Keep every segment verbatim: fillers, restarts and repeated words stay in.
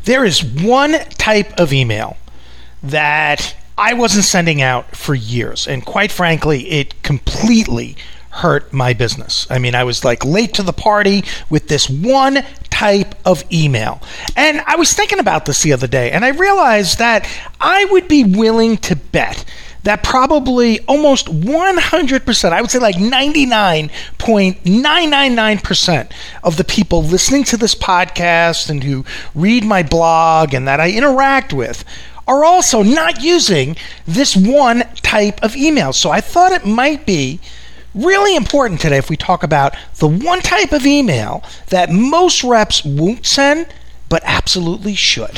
There is one type of email that I wasn't sending out for years, and quite frankly, it completely hurt my business. I mean, I was like late to the party with this one type of email. And I was thinking about this the other day, and I realized that I would be willing to bet that probably almost one hundred percent, I would say like ninety-nine point nine nine nine percent of the people listening to this podcast and who read my blog and that I interact with are also not using this one type of email. So I thought it might be really important today if we talk about the one type of email that most reps won't send, but absolutely should.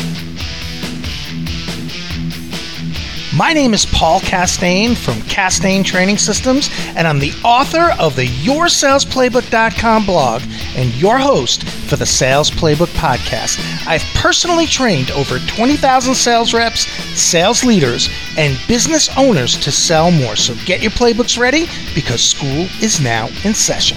My name is Paul Castaigne from Castaigne Training Systems, and I'm the author of the your sales playbook dot com blog and your host for the Sales Playbook podcast. I've personally trained over twenty thousand sales reps, sales leaders, and business owners to sell more. So get your playbooks ready because school is now in session.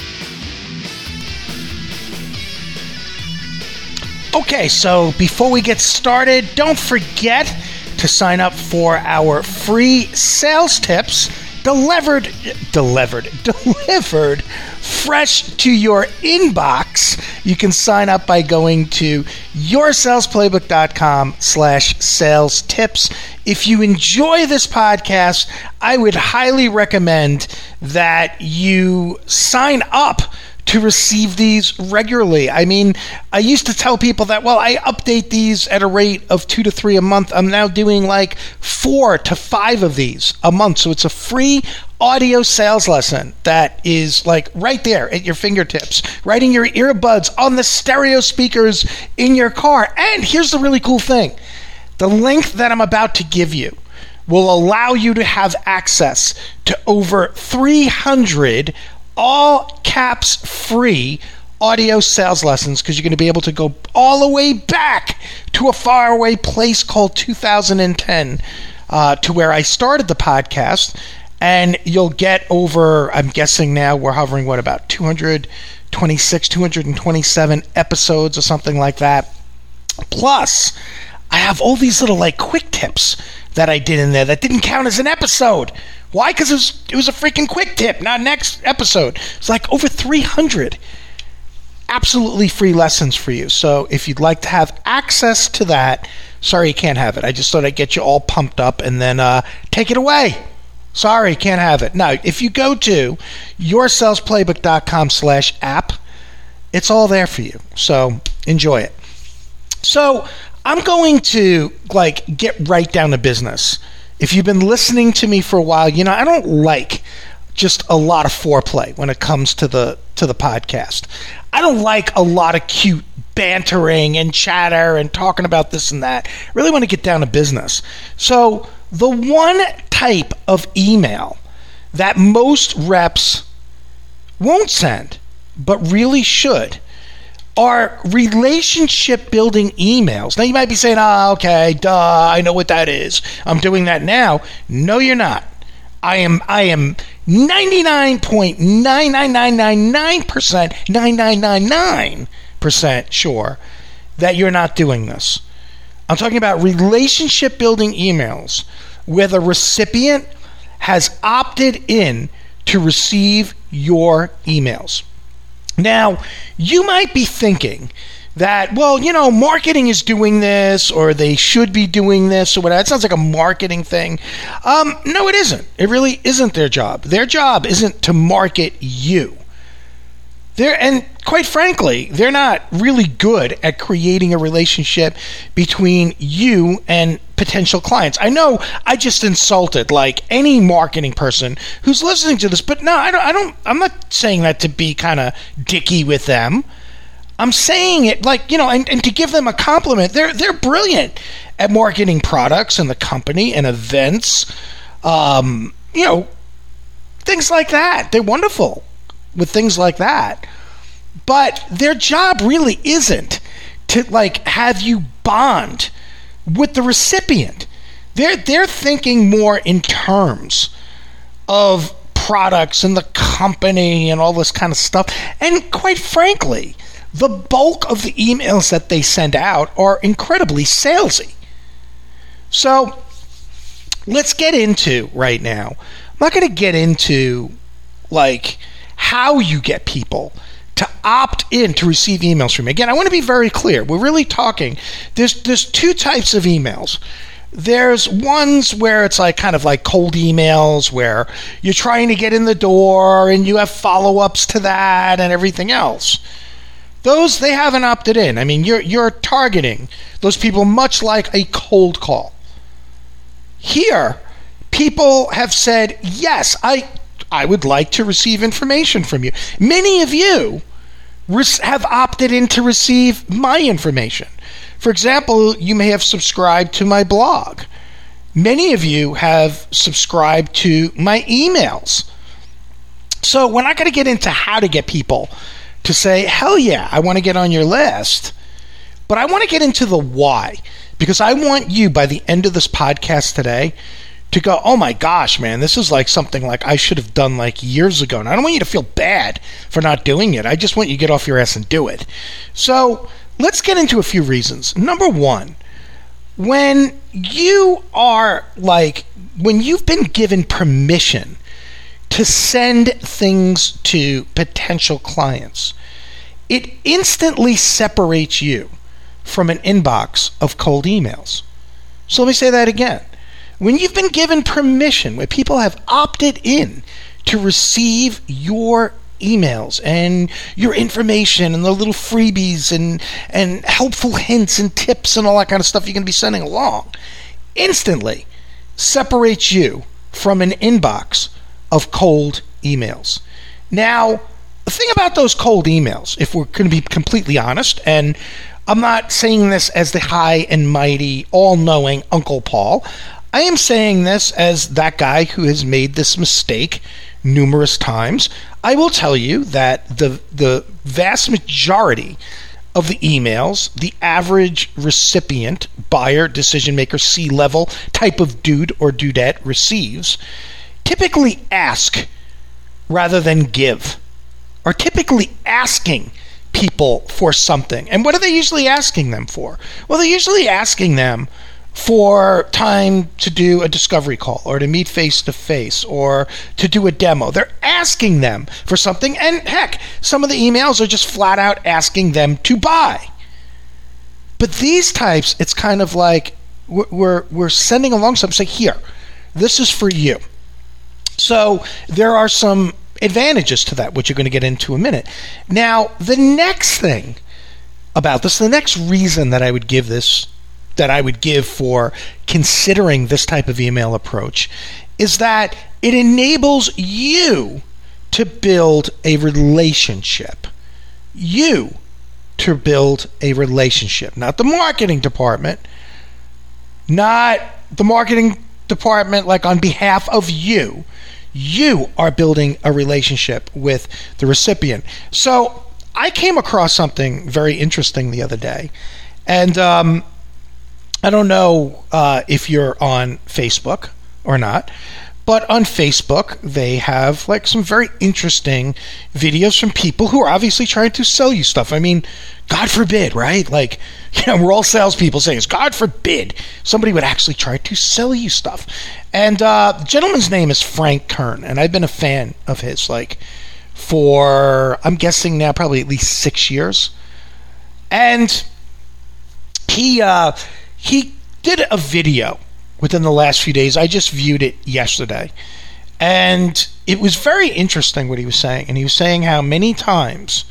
Okay, so before we get started, don't forget to sign up for our free sales tips delivered, delivered, delivered fresh to your inbox. You can sign up by going to your sales playbook dot com slash sales tips. If you enjoy this podcast, I would highly recommend that you sign up to receive these regularly. I mean, I used to tell people that, well, I update these at a rate of two to three a month. I'm now doing like four to five of these a month. So it's a free audio sales lesson that is like right there at your fingertips, right in your earbuds, on the stereo speakers in your car. And here's the really cool thing. The link that I'm about to give you will allow you to have access to over three hundred all caps free audio sales lessons, because you're going to be able to go all the way back to a faraway place called two thousand ten uh, to where I started the podcast, and you'll get over, I'm guessing now we're hovering, what, about two hundred twenty-six, two hundred twenty-seven episodes or something like that. Plus, I have all these little like quick tips that I did in there that didn't count as an episode. Why? Because it was, it was a freaking quick tip, not next episode. It's like over three hundred absolutely free lessons for you. So if you'd like to have access to that, sorry you can't have it. I just thought I'd get you all pumped up and then uh, take it away. Sorry, can't have it. Now, if you go to your sales playbook dot com slash app, it's all there for you. So enjoy it. So I'm going to like get right down to business. If you've been listening to me for a while, you know, I don't like just a lot of foreplay when it comes to the to the podcast. I don't like a lot of cute bantering and chatter and talking about this and that. I really want to get down to business. So the one type of email that most reps won't send, but really should, are relationship building emails. Now you might be saying, oh, okay, duh, I know what that is. I'm doing that now. No, you're not. I am I am ninety-nine point nine nine nine nine nine percent, nine nine nine nine percent sure that you're not doing this. I'm talking about relationship building emails where the recipient has opted in to receive your emails. Now, you might be thinking that, well, you know, marketing is doing this, or they should be doing this, or whatever. It sounds like a marketing thing. Um, no, it isn't. It really isn't their job. Their job isn't to market you. They're, and quite frankly, they're not really good at creating a relationship between you and potential clients. I know I just insulted like any marketing person who's listening to this, but no, I don't. I don't. I'm not saying that to be kind of dicky with them. I'm saying it like, you know, and, and to give them a compliment. They're they're brilliant at marketing products and the company and events, um, you know, things like that. They're wonderful with things like that. But their job really isn't to like have you bond with the recipient. They're they're thinking more in terms of products and the company and all this kind of stuff. And quite frankly, the bulk of the emails that they send out are incredibly salesy. So let's get into right now. I'm not going to get into like how you get people to opt in to receive emails from me. Again, I want to be very clear. We're really talking, there's there's two types of emails. There's ones where it's like kind of like cold emails where you're trying to get in the door and you have follow-ups to that and everything else. Those, they haven't opted in. I mean, you're you're targeting those people much like a cold call. Here, people have said, yes, I I would like to receive information from you. Many of you have opted in to receive my information. For example, you may have subscribed to my blog. Many of you have subscribed to my emails. So we're not going to get into how to get people to say, hell yeah, I want to get on your list. But I want to get into the why. Because I want you, by the end of this podcast today, to go, oh my gosh, man, this is like something like I should have done like years ago. And I don't want you to feel bad for not doing it. I just want you to get off your ass and do it. So let's get into a few reasons. Number one, when you are like, when you've been given permission to send things to potential clients, it instantly separates you from an inbox of cold emails. So let me say that again. When you've been given permission, when people have opted in to receive your emails and your information and the little freebies and, and helpful hints and tips and all that kind of stuff you're going to be sending along, instantly separates you from an inbox of cold emails. Now, the thing about those cold emails, if we're going to be completely honest, and I'm not saying this as the high and mighty, all-knowing Uncle Paul, I am saying this as that guy who has made this mistake numerous times. I will tell you that the the vast majority of the emails, the average recipient, buyer, decision maker, C-level type of dude or dudette receives, typically ask rather than give, are typically asking people for something. And what are they usually asking them for? Well, they're usually asking them for time to do a discovery call or to meet face-to-face or to do a demo. They're asking them for something, and heck, some of the emails are just flat out asking them to buy. But these types, it's kind of like we're we're, we're sending along something, say, here, this is for you. So there are some advantages to that, which you're going to get into in a minute. Now, the next thing about this, the next reason that I would give this that I would give for considering this type of email approach is that it enables you to build a relationship. You to build a relationship. Not the marketing department. Not the marketing department like on behalf of you. You are building a relationship with the recipient. So I came across something very interesting the other day. And um I don't know uh, if you're on Facebook or not, but on Facebook, they have like some very interesting videos from people who are obviously trying to sell you stuff. I mean, God forbid, right? Like, you know, we're all salespeople saying, God forbid somebody would actually try to sell you stuff. And uh, the gentleman's name is Frank Kern, and I've been a fan of his like for, I'm guessing now, probably at least six years. And he... Uh, He did a video within the last few days. I just viewed it yesterday. And it was very interesting what he was saying. And he was saying how many times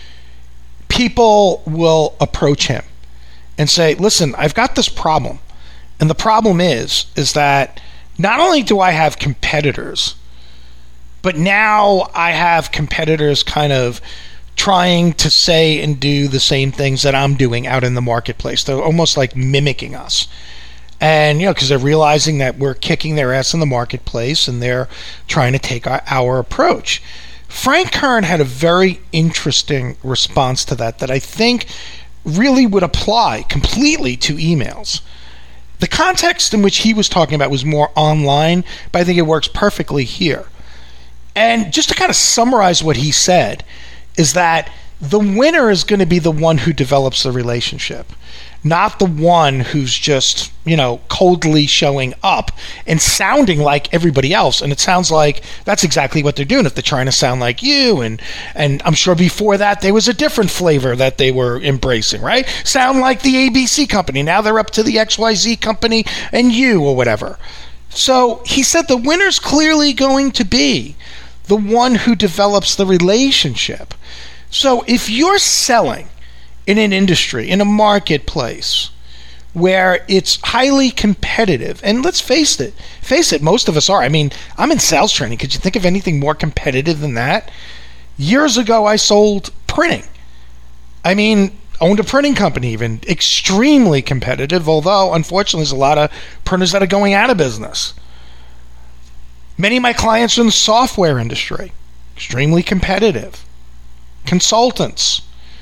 people will approach him and say, listen, I've got this problem. And the problem is, is that not only do I have competitors, but now I have competitors kind of trying to say and do the same things that I'm doing out in the marketplace. They're almost like mimicking us. And, you know, because they're realizing that we're kicking their ass in the marketplace and they're trying to take our, our approach. Frank Kern had a very interesting response to that that I think really would apply completely to emails. The context in which he was talking about was more online, but I think it works perfectly here. And just to kind of summarize what he said, is that the winner is going to be the one who develops the relationship, not the one who's just, you know, coldly showing up and sounding like everybody else. And it sounds like that's exactly what they're doing if they're trying to sound like you. And and I'm sure before that there was a different flavor that they were embracing, right? Sound like the A B C company. Now they're up to the X Y Z company and you or whatever. So he said the winner's clearly going to be the one who develops the relationship. So if you're selling in an industry, in a marketplace where it's highly competitive, and let's face it, face it, most of us are. I mean, I'm in sales training. Could you think of anything more competitive than that? Years ago, I sold printing. I mean, owned a printing company even, extremely competitive, although unfortunately there's a lot of printers that are going out of business. Many of my clients are in the software industry, extremely competitive. Consultants,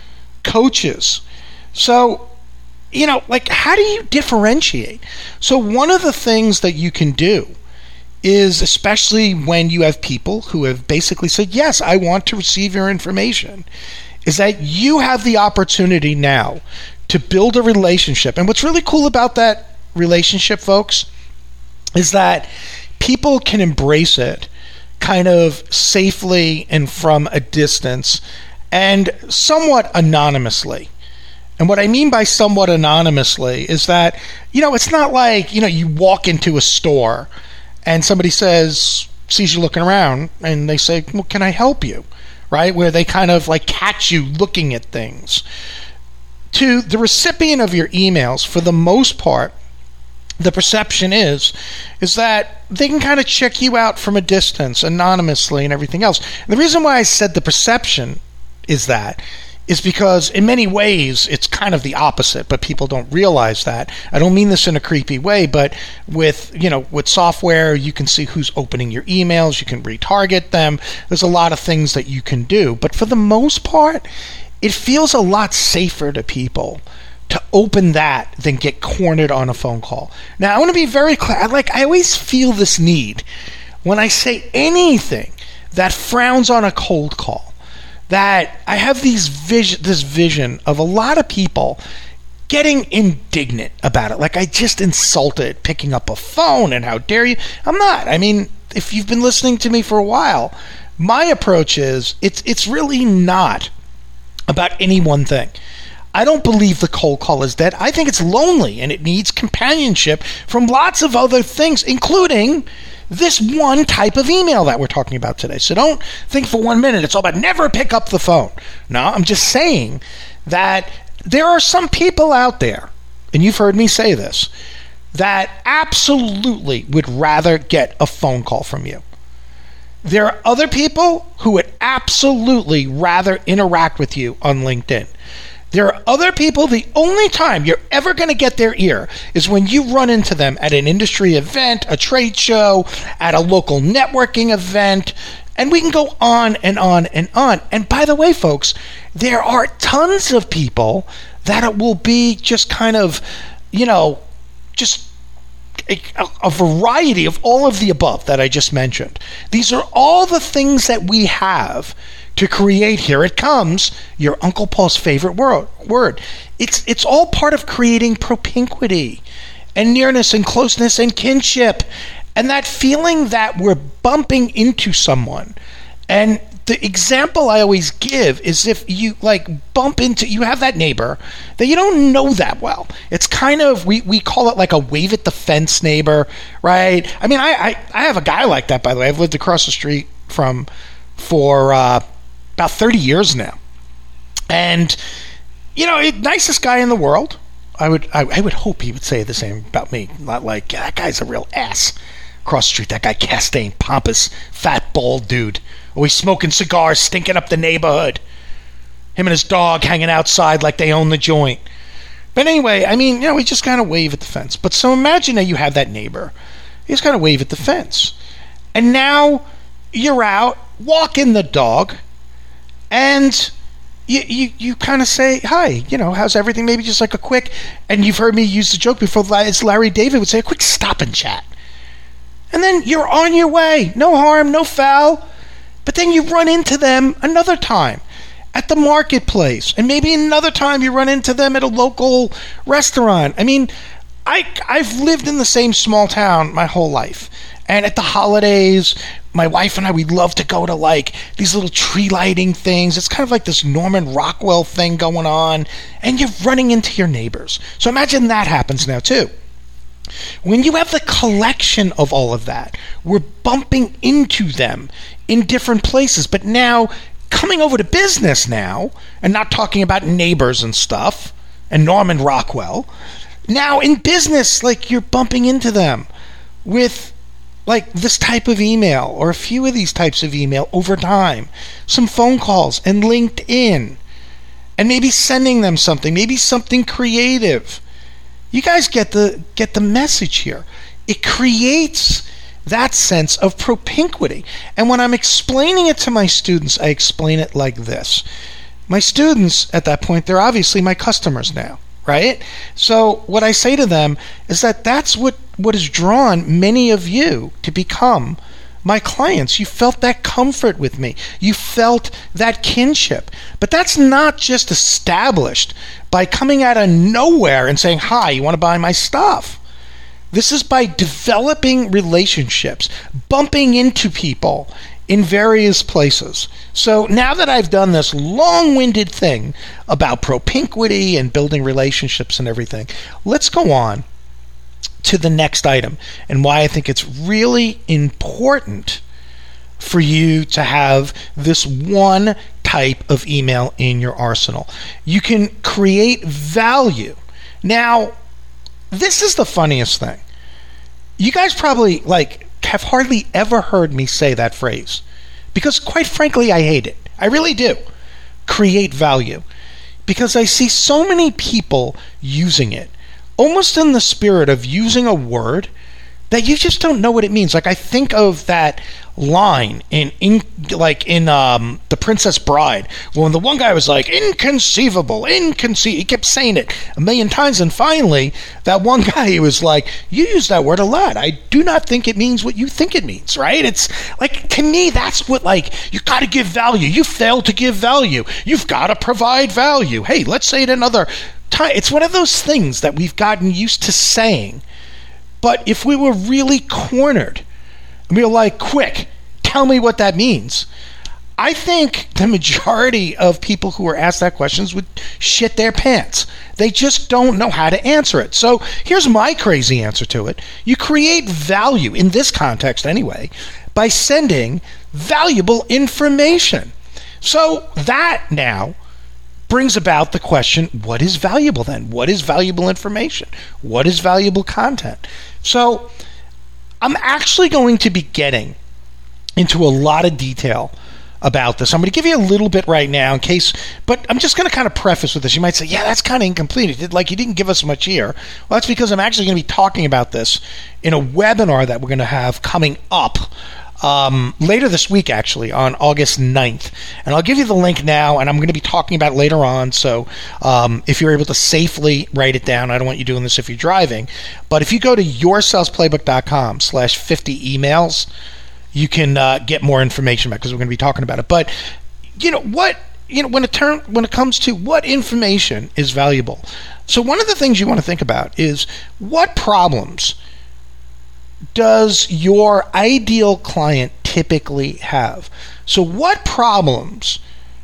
coaches. So, you know, like, how do you differentiate? So one of the things that you can do is, especially when you have people who have basically said, yes, I want to receive your information, is that you have the opportunity now to build a relationship. And what's really cool about that relationship, folks, is that people can embrace it kind of safely and from a distance and somewhat anonymously. And what I mean by somewhat anonymously is that, you know, it's not like, you know, you walk into a store and somebody says, sees you looking around and they say, well, can I help you? Right? Where they kind of like catch you looking at things. To the recipient of your emails, for the most part, the perception is, is that they can kind of check you out from a distance, anonymously and everything else. And the reason why I said the perception is that is because in many ways it's kind of the opposite, but people don't realize that. I don't mean this in a creepy way, but with, you know, with software, you can see who's opening your emails, you can retarget them. There's a lot of things that you can do, but for the most part, it feels a lot safer to people to open that than get cornered on a phone call. Now, I want to be very clear. Like, I always feel this need when I say anything that frowns on a cold call, that I have these vision, this vision of a lot of people getting indignant about it. Like, I just insulted picking up a phone and how dare you. I'm not. I mean, if you've been listening to me for a while, my approach is it's it's really not about any one thing. I don't believe the cold call is dead. I think it's lonely and it needs companionship from lots of other things, including this one type of email that we're talking about today. So don't think for one minute it's all about never pick up the phone. No, I'm just saying that there are some people out there, and you've heard me say this, that absolutely would rather get a phone call from you. There are other people who would absolutely rather interact with you on LinkedIn. There are other people, the only time you're ever going to get their ear is when you run into them at an industry event, a trade show, at a local networking event, and we can go on and on and on. And by the way, folks, there are tons of people that it will be just kind of, you know, just a, a variety of all of the above that I just mentioned. These are all the things that we have to create, here it comes, your Uncle Paul's favorite word. word. It's it's all part of creating propinquity and nearness and closeness and kinship and that feeling that we're bumping into someone. And the example I always give is if you like bump into, you have that neighbor that you don't know that well. It's kind of, we, we call it like a wave at the fence neighbor, right? I mean, I, I, I have a guy like that, by the way. I've lived across the street from for uh, about thirty years now. And, you know, it, nicest guy in the world. I would I, I would hope he would say the same about me. Not like, that guy's a real ass. Across the street, that guy Castaigne, pompous, fat, bald dude. Always smoking cigars, stinking up the neighborhood. Him and his dog hanging outside like they own the joint. But anyway, I mean, you know, we just kind of wave at the fence. But so imagine that you have that neighbor. You just kind of wave at the fence. And now you're out walking the dog, and you you, you kind of say, hi, you know, how's everything? Maybe just like a quick, and you've heard me use the joke before, as Larry David would say, a quick stop and chat. And then you're on your way. No harm, no foul. But then you run into them another time. at the marketplace, and maybe another time you run into them at a local restaurant. I mean, I, I've lived in the same small town my whole life. And at the holidays, my wife and I, we love to go to like these little tree lighting things. It's kind of like this Norman Rockwell thing going on. And you're running into your neighbors. So imagine that happens now too. When you have the collection of all of that, we're bumping into them in different places. But now, coming over to business now, and not talking about neighbors and stuff, and Norman Rockwell, now in business, like you're bumping into them with like this type of email or a few of these types of email over time, some phone calls and LinkedIn, and maybe sending them something, maybe something creative. You guys get the get the message here. It creates that sense of propinquity. And when I'm explaining it to my students, I explain it like this. My students at that point, they're obviously my customers now, right? So what I say to them is that that's what, what has drawn many of you to become my clients. You felt that comfort with me. You felt that kinship. But that's not just established by coming out of nowhere and saying, hi, you want to buy my stuff? This is by developing relationships, bumping into people in various places. So now that I've done this long-winded thing about propinquity and building relationships and everything, let's go on to the next item and why I think it's really important for you to have this one type of email in your arsenal. You can create value. Now, this is the funniest thing. You guys probably like have hardly ever heard me say that phrase because quite frankly, I hate it. I really do. Create value. Because I see so many people using it almost in the spirit of using a word that you just don't know what it means. Like I think of that line in, in like in um, The Princess Bride when the one guy was like, inconceivable, inconceivable. He kept saying it a million times. And finally, that one guy, he was like, you use that word a lot. I do not think it means what you think it means, right? It's like, to me, that's what like, you got to give value. You failed to give value. You've got to provide value. Hey, let's say it another time. It's one of those things that we've gotten used to saying. But if we were really cornered, and we were like, quick, tell me what that means, I think the majority of people who are asked that questions would shit their pants. They just don't know how to answer it. So here's my crazy answer to it. You create value, in this context anyway, by sending valuable information. So that now brings about the question, what is valuable then? What is valuable information? What is valuable content? So I'm actually going to be getting into a lot of detail about this. I'm going to give you a little bit right now in case, but I'm just going to kind of preface with this. You might say, yeah, that's kind of incomplete. It did, like you didn't give us much here. Well, that's because I'm actually going to be talking about this in a webinar that we're going to have coming up Um, later this week, actually, on August ninth. And I'll give you the link now, and I'm going to be talking about it later on. So um, if you're able to safely write it down, I don't want you doing this if you're driving. But if you go to yoursalesplaybook.com slash 50 emails, you can uh, get more information about it because we're going to be talking about it. But, you know, what, you know, when it, turn, when it comes to what information is valuable. So one of the things you want to think about is what problems does your ideal client typically have? So what problems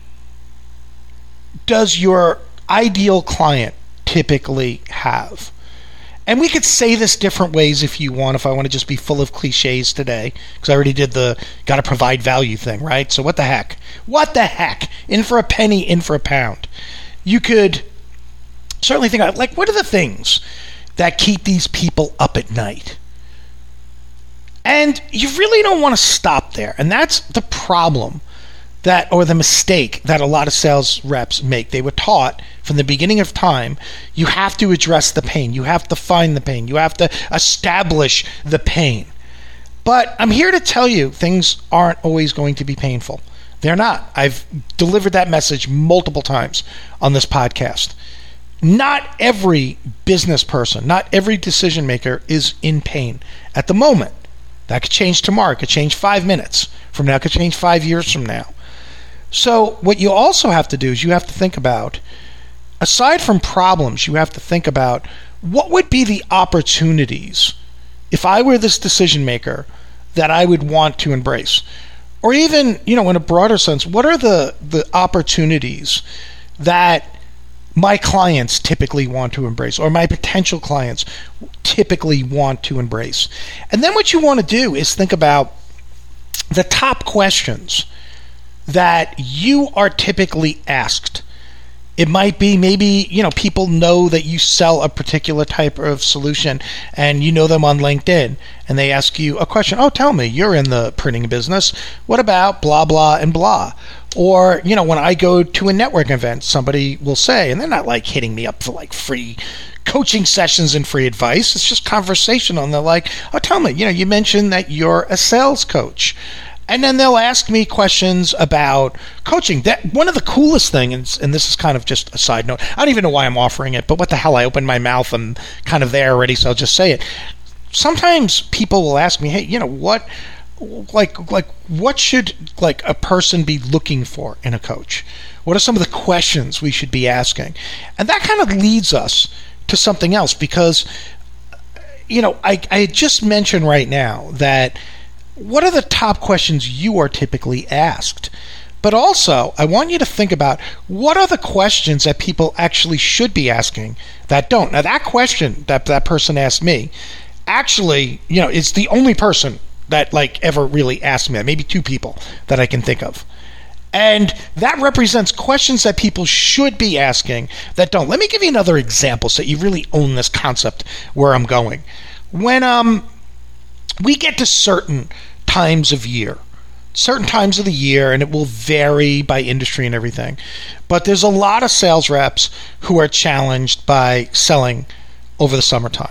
does your ideal client typically have? And we could say this different ways if you want, if I want to just be full of cliches today, because I already did the got to provide value thing, right? So what the heck? What the heck? In for a penny, in for a pound. You could certainly think about, like, what are the things that keep these people up at night? And you really don't want to stop there. And that's the problem that, or the mistake that a lot of sales reps make. They were taught from the beginning of time, you have to address the pain. You have to find the pain. You have to establish the pain. But I'm here to tell you things aren't always going to be painful. They're not. I've delivered that message multiple times on this podcast. Not every business person, not every decision maker is in pain at the moment. That could change tomorrow. It could change five minutes from now. It could change five years from now. So what you also have to do is you have to think about, aside from problems, you have to think about what would be the opportunities if I were this decision maker that I would want to embrace. Or even, you know, in a broader sense, what are the, the opportunities that my clients typically want to embrace, or my potential clients typically want to embrace? And then what you want to do is think about the top questions that you are typically asked. It might be maybe, you know, people know that you sell a particular type of solution and you know them on LinkedIn and they ask you a question. Oh, tell me, you're in the printing business. What about blah, blah, and blah? Or, you know, when I go to a networking event, somebody will say, and they're not like hitting me up for like free coaching sessions and free advice. It's just conversational. And they're like, oh, tell me, you know, you mentioned that you're a sales coach. And then they'll ask me questions about coaching. That one of the coolest things, and this is kind of just a side note, I don't even know why I'm offering it, but what the hell, I opened my mouth, I'm kind of there already, so I'll just say it. Sometimes people will ask me, hey, you know, what, like, like, what should like a person be looking for in a coach? What are some of the questions we should be asking? And that kind of leads us to something else, because, you know, I, I just mentioned right now that what are the top questions you are typically asked? But also, I want you to think about what are the questions that people actually should be asking that don't. Now, that question that that person asked me, actually, you know, it's the only person that like ever really asked me that. Maybe two people that I can think of. And that represents questions that people should be asking that don't. Let me give you another example so you really own this concept where I'm going. When um we get to certain times of year, certain times of the year, and it will vary by industry and everything, but there's a lot of sales reps who are challenged by selling over the summertime.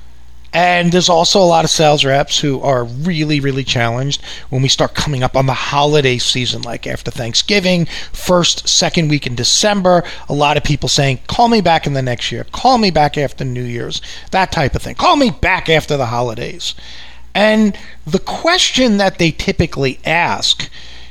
And there's also a lot of sales reps who are really, really challenged when we start coming up on the holiday season, like after Thanksgiving, first, second week in December. A lot of people saying, call me back in the next year, call me back after New Year's, that type of thing. Call me back after the holidays. And the question that they typically ask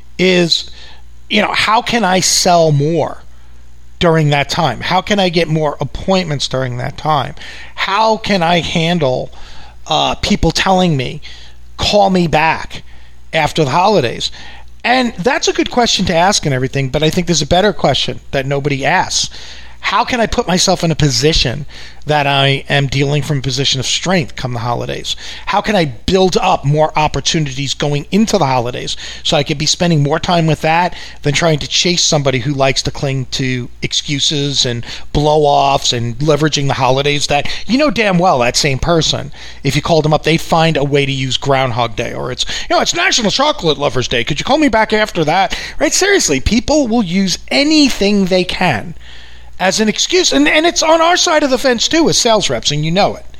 is, you know, how can I sell more during that time? How can I get more appointments during that time? How can I handle uh, people telling me, call me back after the holidays? And that's a good question to ask and everything, but I think there's a better question that nobody asks. How can I put myself in a position that I am dealing from a position of strength come the holidays? How can I build up more opportunities going into the holidays so I could be spending more time with that than trying to chase somebody who likes to cling to excuses and blow-offs and leveraging the holidays that you know damn well that same person, if you called them up, they'd find a way to use Groundhog Day, or it's, you know, it's National Chocolate Lovers Day. Could you call me back after that? Right? Seriously, people will use anything they can as an excuse. And, and it's on our side of the fence too as sales reps, and you know it.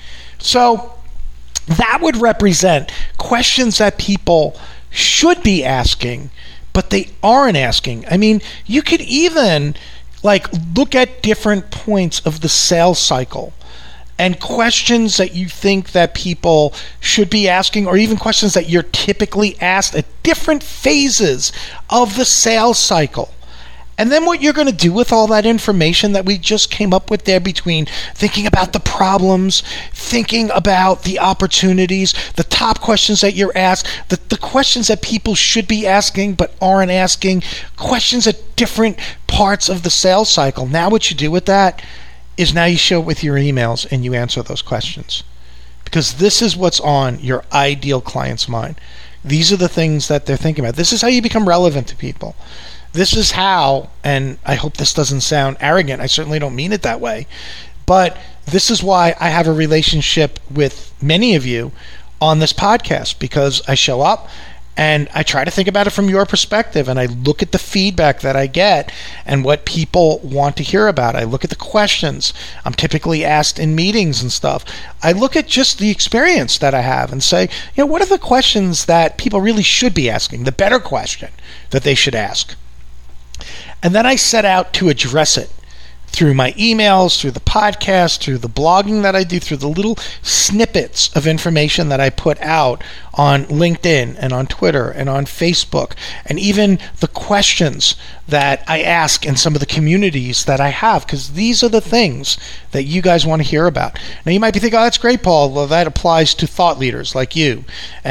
So that would represent questions that people should be asking, but they aren't asking. I mean, you could even like look at different points of the sales cycle and questions that you think that people should be asking, or even questions that you're typically asked at different phases of the sales cycle. And then what you're going to do with all that information that we just came up with there, between thinking about the problems, thinking about the opportunities, the top questions that you're asked, the, the questions that people should be asking but aren't asking, questions at different parts of the sales cycle. Now what you do with that is now you show it with your emails and you answer those questions. Because this is what's on your ideal client's mind. These are the things that they're thinking about. This is how you become relevant to people. This is how, and I hope this doesn't sound arrogant, I certainly don't mean it that way, but this is why I have a relationship with many of you on this podcast, because I show up and I try to think about it from your perspective, and I look at the feedback that I get and what people want to hear about. I look at the questions I'm typically asked in meetings and stuff. I look at just the experience that I have and say, you know, what are the questions that people really should be asking, the better question that they should ask? And then I set out to address it through my emails, through the podcast, through the blogging that I do, through the little snippets of information that I put out on LinkedIn and on Twitter and on Facebook, and even the questions that I ask in some of the communities that I have, because these are the things that you guys want to hear about. Now, you might be thinking, oh, that's great, Paul. Well, that applies to thought leaders like you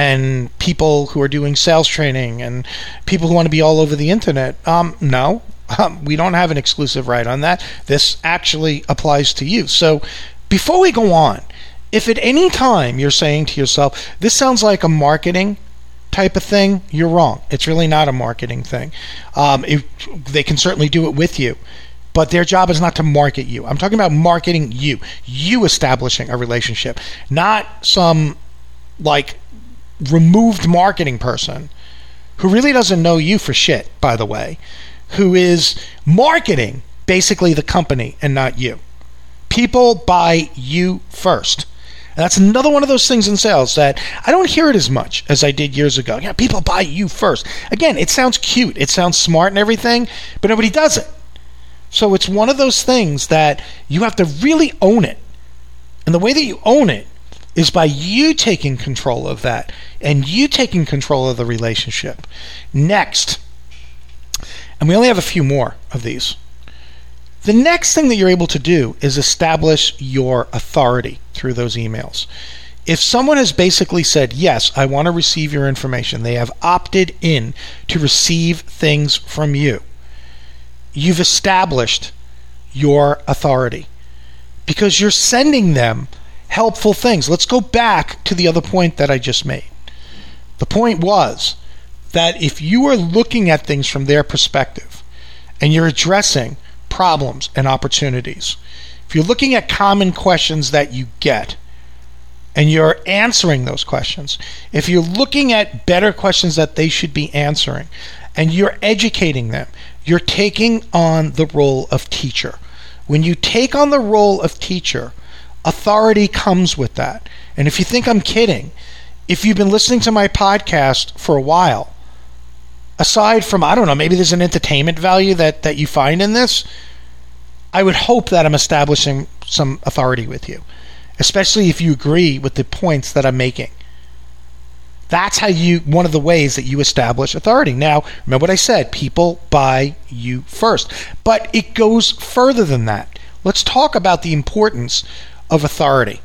and people who are doing sales training and people who want to be all over the internet. Um, no. Um, we don't have an exclusive right on that. This actually applies to you. So before we go on, if at any time you're saying to yourself, this sounds like a marketing type of thing, you're wrong. It's really not a marketing thing. Um, it, they can certainly do it with you, but their job is not to market you. I'm talking about marketing you, you establishing a relationship, not some like removed marketing person who really doesn't know you for shit, by the way, who is marketing basically the company and not you. People buy you first. And that's another one of those things in sales that I don't hear it as much as I did years ago. Yeah, people buy you first. Again, it sounds cute, it sounds smart and everything, but nobody does it. So it's one of those things that you have to really own it. And the way that you own it is by you taking control of that and you taking control of the relationship. Next, and we only have a few more of these. The next thing that you're able to do is establish your authority through those emails. If someone has basically said, yes, I want to receive your information, they have opted in to receive things from you, you've established your authority because you're sending them helpful things. Let's go back to the other point that I just made. The point was that if you are looking at things from their perspective and you're addressing problems and opportunities, if you're looking at common questions that you get and you're answering those questions, if you're looking at better questions that they should be answering and you're educating them, you're taking on the role of teacher. When you take on the role of teacher, authority comes with that. And if you think I'm kidding, if you've been listening to my podcast for a while, aside from, I don't know, maybe there's an entertainment value that, that you find in this, I would hope that I'm establishing some authority with you, especially if you agree with the points that I'm making. That's how you, one of the ways that you establish authority. Now, remember what I said, people buy you first. But it goes further than that. Let's talk about the importance of authority.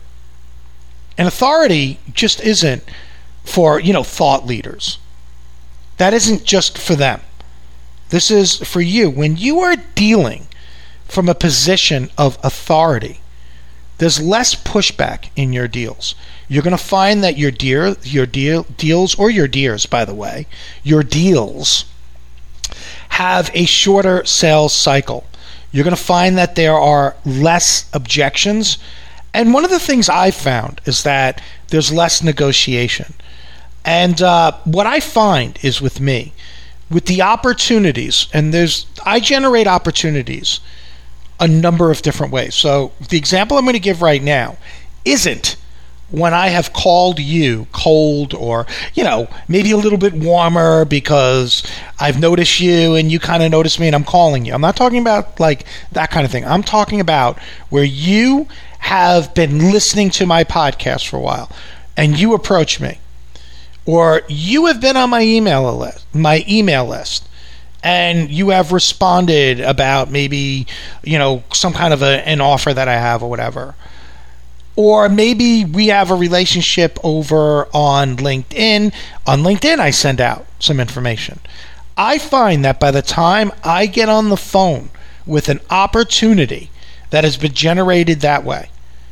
And authority just isn't for, you know, thought leaders. That isn't just for them. This is for you. When you are dealing from a position of authority, there's less pushback in your deals. You're going to find that your deal, your deal, deals, or your deers, by the way, your deals have a shorter sales cycle. You're going to find that there are less objections. And one of the things I've found is that there's less negotiation. And uh, what I find is with me, with the opportunities, and there's I generate opportunities a number of different ways. So the example I'm going to give right now isn't when I have called you cold or, you know, maybe a little bit warmer because I've noticed you and you kind of noticed me and I'm calling you. I'm not talking about like that kind of thing. I'm talking about where you have been listening to my podcast for a while and you approach me, or you have been on my email list, my email list, and you have responded about maybe, you know, some kind of a, an offer that I have or whatever. Or maybe we have a relationship over on LinkedIn. On LinkedIn, I send out some information. I find that by the time I get on the phone with an opportunity that has been generated that way,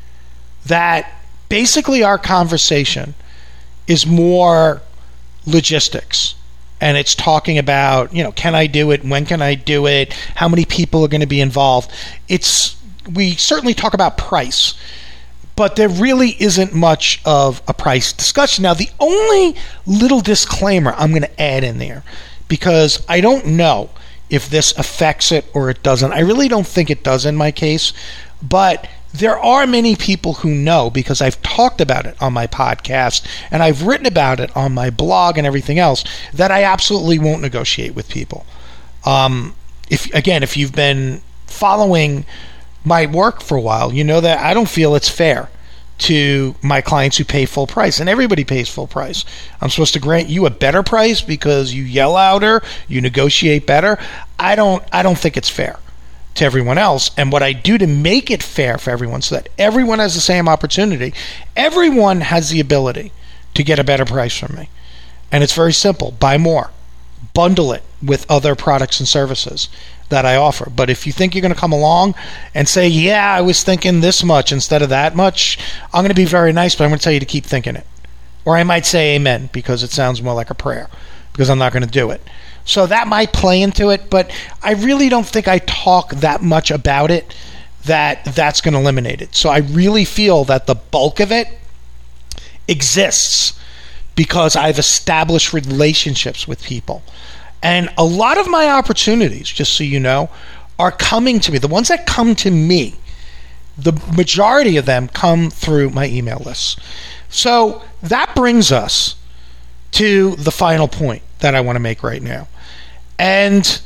that basically our conversation is more logistics. And it's talking about, you know, can I do it? When can I do it? How many people are going to be involved? It's we certainly talk about price, but there really isn't much of a price discussion. Now, the only little disclaimer I'm going to add in there, because I don't know if this affects it or it doesn't. I really don't think it does in my case, but there are many people who know, because I've talked about it on my podcast and I've written about it on my blog and everything else, that I absolutely won't negotiate with people. Um, if again, if you've been following my work for a while, you know that I don't feel it's fair to my clients who pay full price, and everybody pays full price. I'm supposed to grant you a better price because you yell louder, you negotiate better. I don't I don't think it's fair to everyone else. And what I do to make it fair for everyone so that everyone has the same opportunity, everyone has the ability to get a better price from me. And it's very simple. Buy more. Bundle it with other products and services that I offer. But if you think you're going to come along and say, yeah, I was thinking this much instead of that much, I'm going to be very nice, but I'm going to tell you to keep thinking it. Or I might say amen because it sounds more like a prayer, because I'm not going to do it. So that might play into it, but I really don't think I talk that much about it that that's going to eliminate it. So I really feel that the bulk of it exists because I've established relationships with people. And a lot of my opportunities, just so you know, are coming to me. The ones that come to me, the majority of them come through my email lists. So that brings us to the final point that I want to make right now. And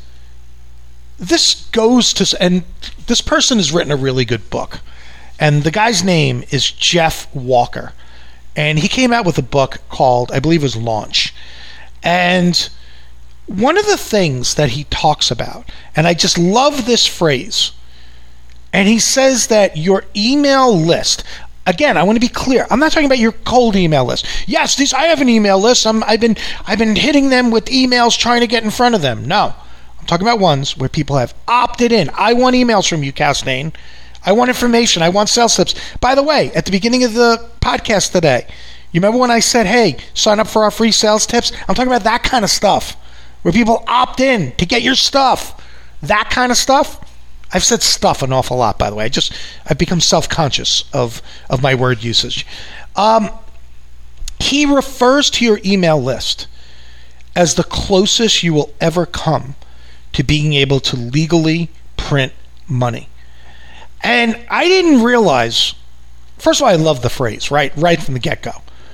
this goes to, and this person has written a really good book. And the guy's name is Jeff Walker. And he came out with a book called, I believe it was Launch. And one of the things that he talks about, and I just love this phrase, and he says that your email list, again, I want to be clear, I'm not talking about your cold email list. Yes, these I have an email list. I'm, I've been I've been hitting them with emails trying to get in front of them. No, I'm talking about ones where people have opted in. I want emails from you, Castaigne. I want information. I want sales tips. By the way, at the beginning of the podcast today, you remember when I said, hey, sign up for our free sales tips? I'm talking about that kind of stuff, where people opt in to get your stuff. That kind of stuff. I've said stuff an awful lot, by the way. I just, I've become self-conscious of, of my word usage. Um, he refers to your email list as the closest you will ever come to being able to legally print money. And I didn't realize, first of all, I love the phrase, right? Right from the get-go.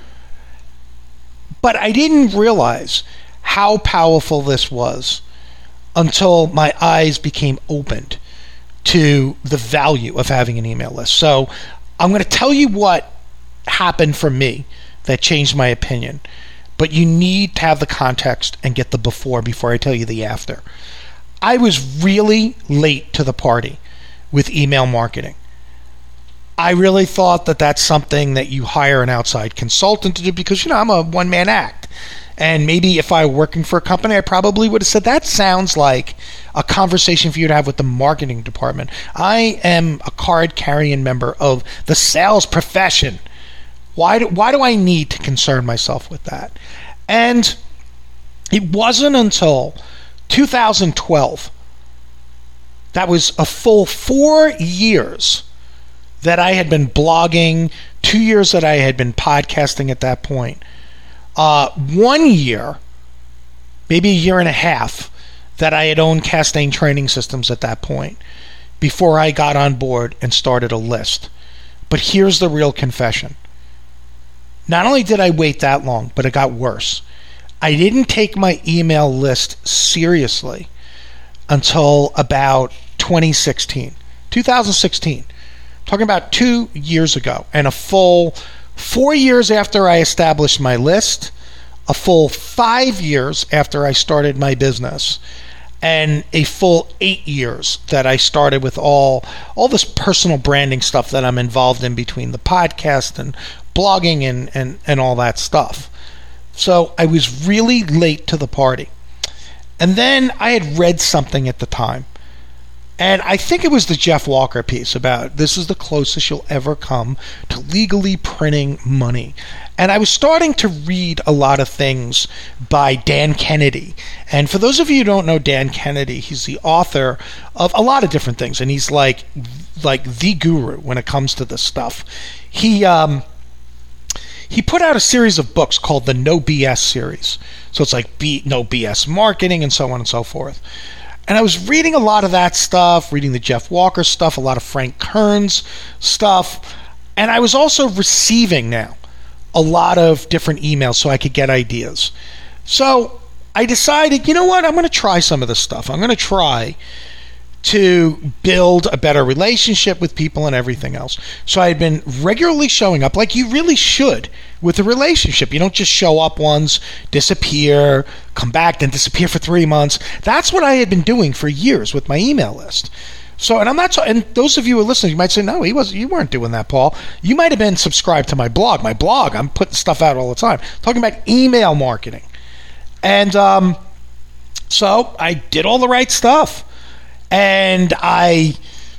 But I didn't realize how powerful this was until my eyes became opened to the value of having an email list. So I'm going to tell you what happened for me that changed my opinion. But you need to have the context and get the before before I tell you the after. I was really late to the party with email marketing. I really thought that that's something that you hire an outside consultant to do because, you know, I'm a one-man act. And maybe if I were working for a company, I probably would have said, that sounds like a conversation for you to have with the marketing department. I am a card-carrying member of the sales profession. Why do, why do I need to concern myself with that? And it wasn't until two thousand twelve, that was a full four years that I had been blogging, two years that I had been podcasting at that point. Uh, one year, maybe a year and a half, that I had owned Castaigne Training Systems at that point before I got on board and started a list. But here's the real confession. Not only did I wait that long, but it got worse. I didn't take my email list seriously until about twenty sixteen, two thousand sixteen. I'm talking about two years ago, and a full four years after I established my list, a full five years after I started my business, and a full eight years that I started with all all this personal branding stuff that I'm involved in between the podcast and blogging and, and, and all that stuff. So I was really late to the party. And then I had read something at the time. And I think it was the Jeff Walker piece about this is the closest you'll ever come to legally printing money. And I was starting to read a lot of things by Dan Kennedy. And for those of you who don't know Dan Kennedy, he's the author of a lot of different things. And he's like like the guru when it comes to this stuff. He um, he put out a series of books called the No B S series. So it's like B, No B S marketing and so on and so forth. And I was reading a lot of that stuff, reading the Jeff Walker stuff, a lot of Frank Kern's stuff. And I was also receiving now a lot of different emails so I could get ideas. So I decided, you know what, I'm going to try some of this stuff. I'm going to try to build a better relationship with people and everything else. So I had been regularly showing up like you really should with a relationship. You don't just show up once, disappear, come back, then disappear for three months. That's what I had been doing for years with my email list. So, and I'm not, and those of you who are listening, you might say, no, he was, you weren't doing that, Paul. You might have been subscribed to my blog. My blog, I'm putting stuff out all the time, talking about email marketing. And um, so I did all the right stuff. And I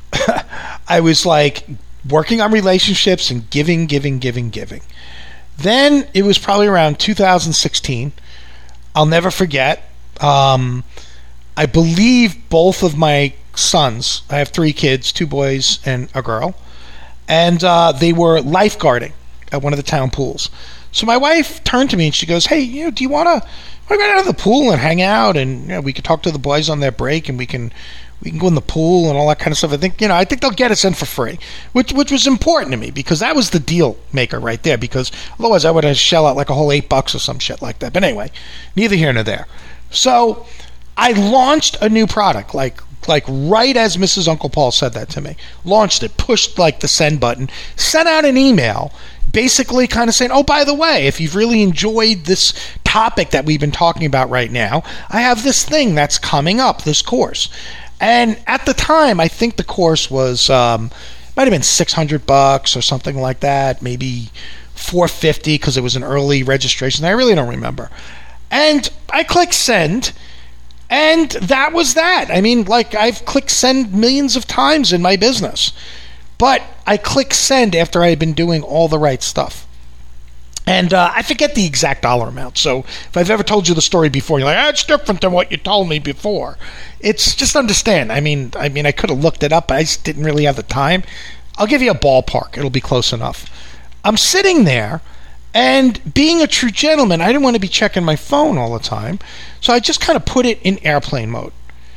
I was like working on relationships and giving, giving, giving, giving. Then it was probably around two thousand sixteen. I'll never forget. Um, I believe both of my sons, I have three kids, two boys and a girl, and uh, they were lifeguarding at one of the town pools. So my wife turned to me and she goes, hey, you know, do you want to go down to the pool and hang out? And you know, we could talk to the boys on their break and we can we can go in the pool and all that kind of stuff. I think, you know, I think they'll get us in for free, which which was important to me because that was the deal maker right there, because otherwise I would have shell out like a whole eight bucks or some shit like that. But anyway, neither here nor there. So I launched a new product, like like right as Missus Uncle Paul said that to me. Launched it, pushed like the send button, sent out an email basically kind of saying, oh, by the way, if you've really enjoyed this topic that we've been talking about right now, I have this thing that's coming up, this course. And at the time, I think the course was, um, might have been six hundred bucks or something like that, maybe four hundred fifty because it was an early registration. I really don't remember. And I clicked send, and that was that. I mean, like, I've clicked send millions of times in my business. But I clicked send after I had been doing all the right stuff. And uh, I forget the exact dollar amount. So if I've ever told you the story before, you're like, ah, it's different than what you told me before. It's just understand. I mean, I mean, I could have looked it up, but I just didn't really have the time. I'll give you a ballpark. It'll be close enough. I'm sitting there, and being a true gentleman, I didn't want to be checking my phone all the time. So I just kind of put it in airplane mode.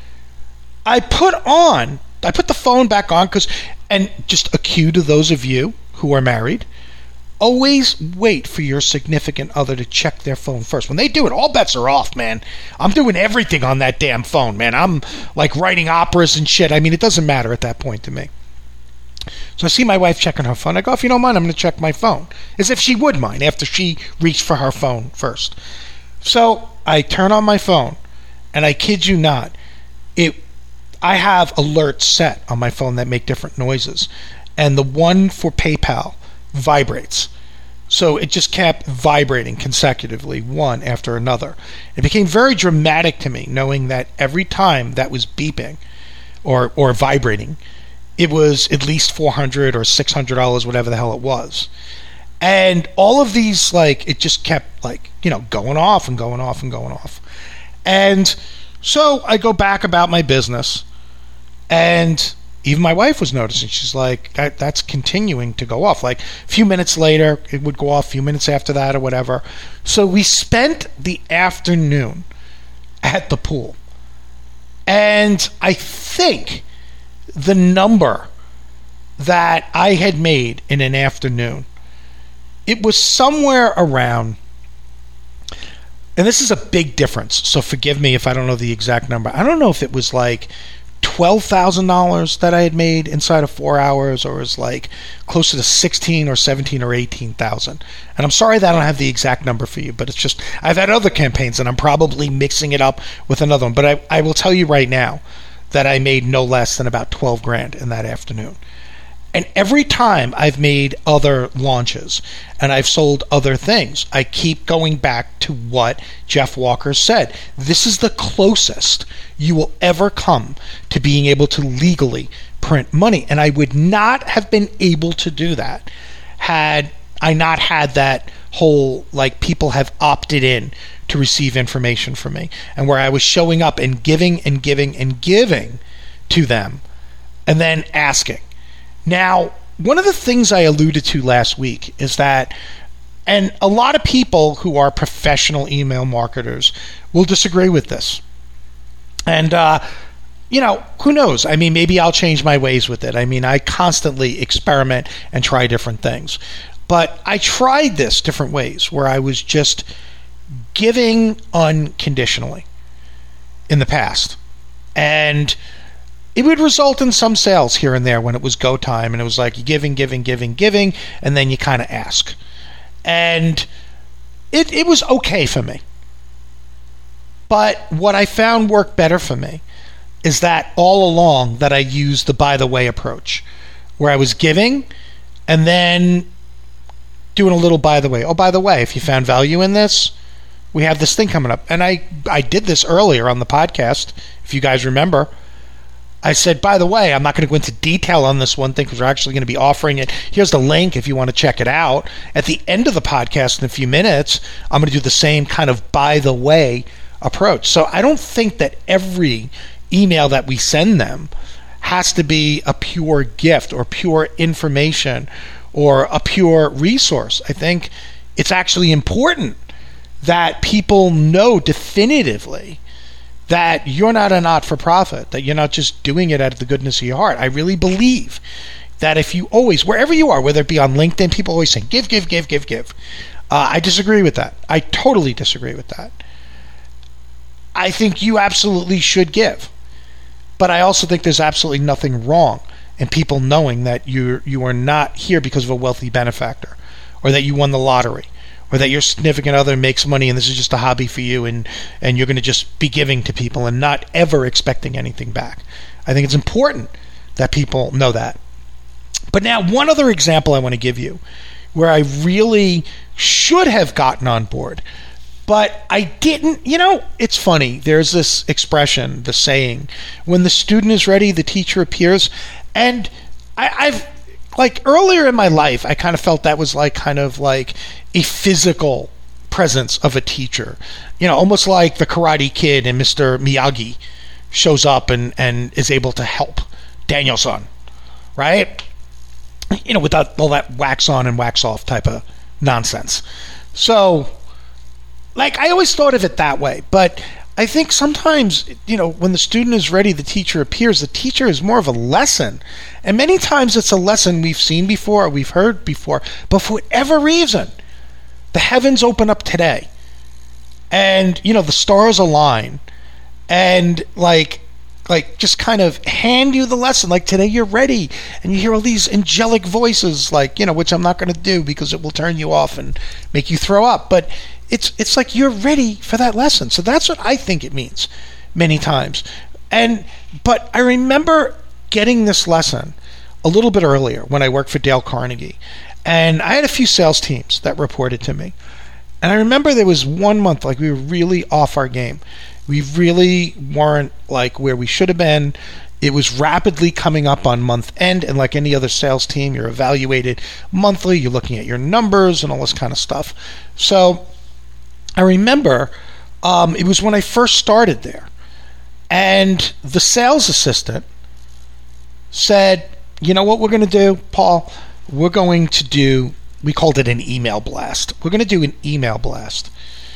I put on, I put the phone back on because, and just a cue to those of you who are married, always wait for your significant other to check their phone first. When they do it, all bets are off, man. I'm doing everything on that damn phone, man. I'm like writing operas and shit. I mean, it doesn't matter at that point to me. So I see my wife checking her phone. I go, if you don't mind, I'm going to check my phone. As if she would mind after she reached for her phone first. So I turn on my phone, and I kid you not, it. I have alerts set on my phone that make different noises. And the one for PayPal vibrates. So it just kept vibrating consecutively, one after another. It became very dramatic to me, knowing that every time that was beeping or or vibrating, it was at least four hundred dollars or six hundred dollars, whatever the hell it was. And all of these, like, it just kept, like, you know, going off and going off and going off. And so I go back about my business, and even my wife was noticing. She's like, that, that's continuing to go off. Like, a few minutes later, it would go off, a few minutes after that or whatever. So we spent the afternoon at the pool. And I think the number that I had made in an afternoon, it was somewhere around, and this is a big difference, so forgive me if I don't know the exact number. I don't know if it was like twelve thousand dollars that I had made inside of four hours, or it was like closer to sixteen or seventeen or eighteen thousand. And I'm sorry that I don't have the exact number for you, but it's just, I've had other campaigns and I'm probably mixing it up with another one. But I, I will tell you right now that I made no less than about twelve grand in that afternoon. And every time I've made other launches and I've sold other things, I keep going back to what Jeff Walker said. This is the closest you will ever come to being able to legally print money. And I would not have been able to do that had I not had that whole, like, people have opted in to receive information from me, and where I was showing up and giving and giving and giving to them and then asking. Now, one of the things I alluded to last week is that, and a lot of people who are professional email marketers will disagree with this. And, uh, you know, who knows? I mean, maybe I'll change my ways with it. I mean, I constantly experiment and try different things. But I tried this different ways where I was just giving unconditionally in the past. And it would result in some sales here and there when it was go time, and it was like giving, giving, giving, giving, and then you kind of ask. And it, it was okay for me. But what I found worked better for me is that all along that I used the by the way approach, where I was giving and then doing a little by the way. Oh, by the way, if you found value in this, we have this thing coming up. And I, I did this earlier on the podcast, if you guys remember. I said, by the way, I'm not going to go into detail on this one thing because we're actually going to be offering it. Here's the link if you want to check it out. At the end of the podcast in a few minutes, I'm going to do the same kind of by the way approach. So I don't think that every email that we send them has to be a pure gift or pure information or a pure resource. I think it's actually important that people know definitively that you're not a not-for-profit, that you're not just doing it out of the goodness of your heart. I really believe that if you always, wherever you are, whether it be on LinkedIn, people always say, give, give, give, give, give. Uh, I disagree with that. I totally disagree with that. I think you absolutely should give. But I also think there's absolutely nothing wrong in people knowing that you you are not here because of a wealthy benefactor, or that you won the lottery, or that your significant other makes money and this is just a hobby for you, and, and you're going to just be giving to people and not ever expecting anything back. I think it's important that people know that. But now, one other example I want to give you where I really should have gotten on board, but I didn't. You know, it's funny. There's this expression, the saying, when the student is ready, the teacher appears. And I, I've, like, earlier in my life, I kind of felt that was like kind of like a physical presence of a teacher. You know, almost like the Karate Kid and Mister Miyagi shows up and, and is able to help Daniel-san, right? You know, without all that wax on and wax off type of nonsense. So, like, I always thought of it that way, but I think sometimes, you know, when the student is ready, the teacher appears. The teacher is more of a lesson. And many times it's a lesson we've seen before, or we've heard before, but for whatever reason, the heavens open up today. And, you know, the stars align. And, like, like just kind of hand you the lesson. Like, today you're ready. And you hear all these angelic voices, like, you know, which I'm not going to do because it will turn you off and make you throw up. But It's it's like you're ready for that lesson. So that's what I think it means many times. And but I remember getting this lesson a little bit earlier when I worked for Dale Carnegie. And I had a few sales teams that reported to me. And I remember there was one month like we were really off our game. We really weren't like where we should have been. It was rapidly coming up on month end, and like any other sales team, you're evaluated monthly. You're looking at your numbers and all this kind of stuff. So I remember um, it was when I first started there, and the sales assistant said, you know what we're going to do, Paul? We're going to do, we called it an email blast. We're going to do an email blast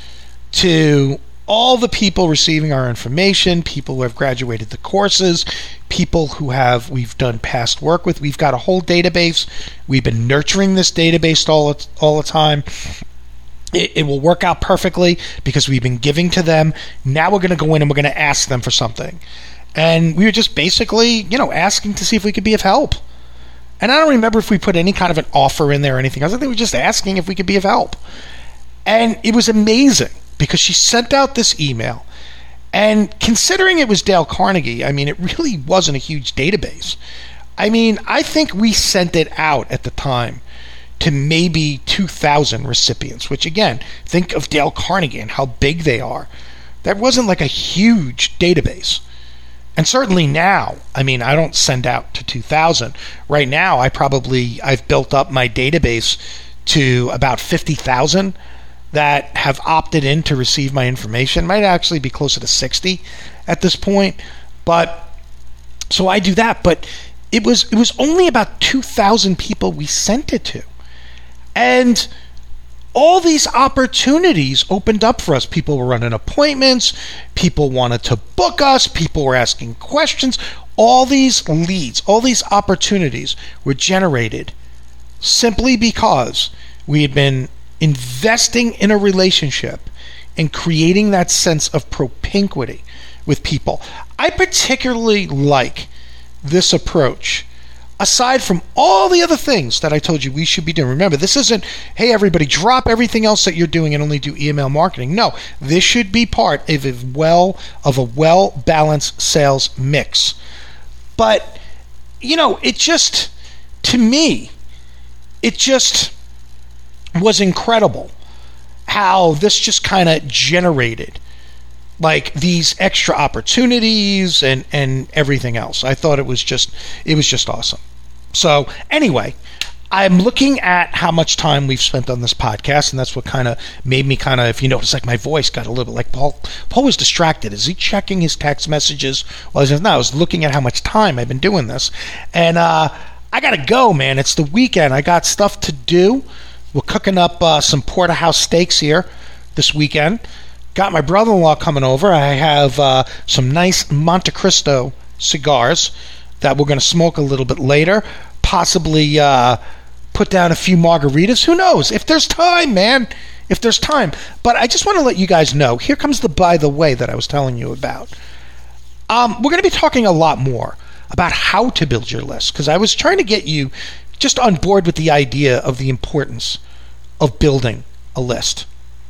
to all the people receiving our information, people who have graduated the courses, people who have we've done past work with. We've got a whole database. We've been nurturing this database all, all the time. It, it will work out perfectly because we've been giving to them. Now we're going to go in and we're going to ask them for something. And we were just basically, you know, asking to see if we could be of help. And I don't remember if we put any kind of an offer in there or anything. I think we were just asking if we could be of help. And it was amazing because she sent out this email. And considering it was Dale Carnegie, I mean, it really wasn't a huge database. I mean, I think we sent it out at the time to maybe two thousand recipients, which again, think of Dale Carnegie and how big they are. That wasn't like a huge database. And certainly now, I mean, I don't send out to two thousand. Right now, I probably, I've built up my database to about fifty thousand that have opted in to receive my information. Might actually be closer to sixty at this point. But, so I do that, but it was, it was only about two thousand people we sent it to. And all these opportunities opened up for us. People were running appointments. People wanted to book us. People were asking questions. All these leads, all these opportunities were generated simply because we had been investing in a relationship and creating that sense of propinquity with people. I particularly like this approach, aside from all the other things that I told you we should be doing. Remember, this isn't, hey, everybody, drop everything else that you're doing and only do email marketing. No, this should be part of a well of a well-balanced sales mix. But, you know, it just, to me, it just was incredible how this just kind of generated like these extra opportunities and, and everything else. I thought it was just, it was just awesome. So anyway, I'm looking at how much time we've spent on this podcast, and that's what kind of made me kind of, if you notice, like my voice got a little bit like Paul. Paul was distracted. Is he checking his text messages? Well, I was, no, I was looking at how much time I've been doing this, and uh, I gotta go, man. It's the weekend. I got stuff to do. We're cooking up uh, some porterhouse steaks here this weekend. Got my brother-in-law coming over. I have uh, some nice Monte Cristo cigars that we're going to smoke a little bit later. Possibly uh, put down a few margaritas. Who knows? If there's time, man. If there's time. But I just want to let you guys know. Here comes the by the way that I was telling you about. Um, we're going to be talking a lot more about how to build your list, because I was trying to get you just on board with the idea of the importance of building a list.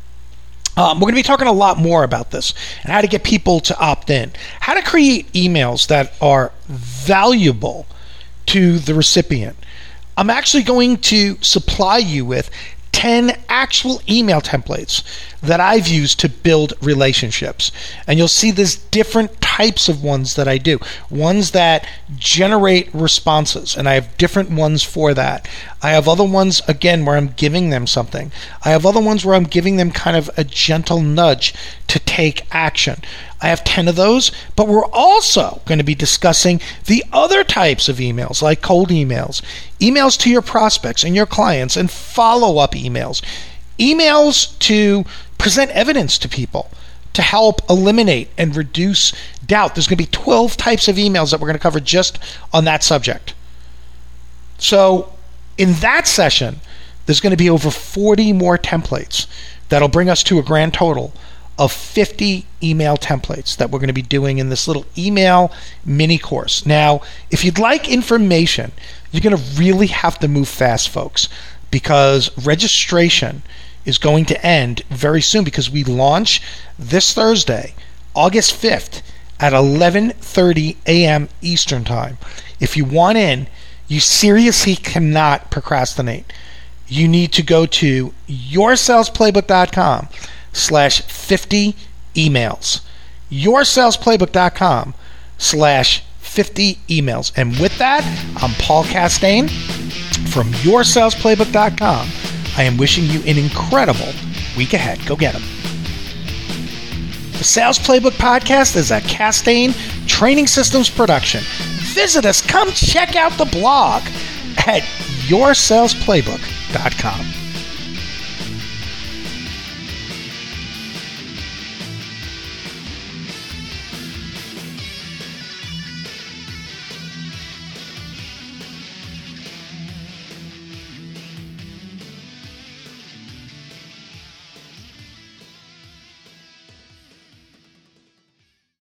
Um, we're going to be talking a lot more about this and how to get people to opt in, how to create emails that are valuable to the recipient. I'm actually going to supply you with ten actual email templates that I've used to build relationships. And you'll see there's different types of ones that I do. Ones that generate responses, and I have different ones for that. I have other ones, again, where I'm giving them something. I have other ones where I'm giving them kind of a gentle nudge to take action. I have ten of those, but we're also going to be discussing the other types of emails, like cold emails, emails to your prospects and your clients, and follow-up emails, emails to present evidence to people, to help eliminate and reduce doubt. There's going to be twelve types of emails that we're going to cover just on that subject. So in that session, there's going to be over forty more templates that'll bring us to a grand total of fifty email templates that we're going to be doing in this little email mini course. Now, if you'd like information, you're going to really have to move fast, folks, because registration is going to end very soon, because we launch this Thursday, August fifth at eleven thirty a.m. Eastern Time. If you want in, you seriously cannot procrastinate. You need to go to yoursalesplaybook.com slash 50 emails. yoursalesplaybook.com slash 50 emails. And with that, I'm Paul Castaigne from your sales playbook dot com. I am wishing you an incredible week ahead. Go get them. The Sales Playbook Podcast is a Castaigne Training Systems production. Visit us. Come check out the blog at your sales playbook dot com.